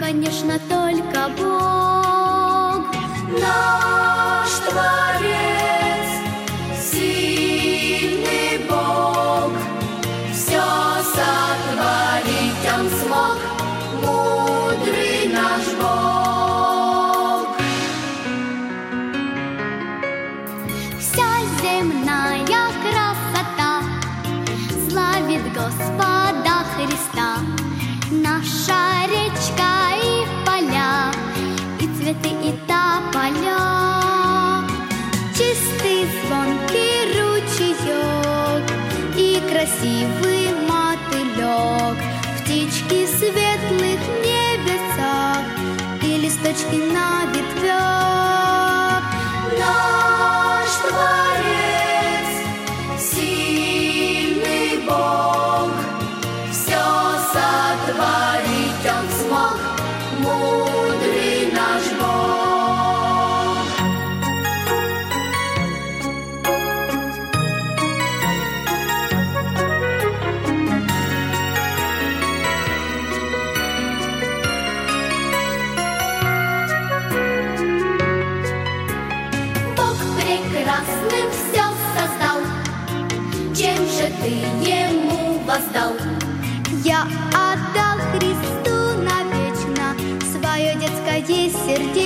конечно, только Бог. Наш Творец, сильный Бог, все сотворить Он смог, мудрый наш Бог. Вся земная красота славит Господа Христа. Наша речка и поля, и цветы, и тополя, чистый звонкий ручеек и красивый мотылек, птички в светлых небесах и листочки на ветвях. Наш Творец, сильный Бог, все сотворить Он смог, мудрый наш Бог. Бог прекрасным все создал, чем же ты Ему воздал? Я отдал Христу навечно свое детское сердечко.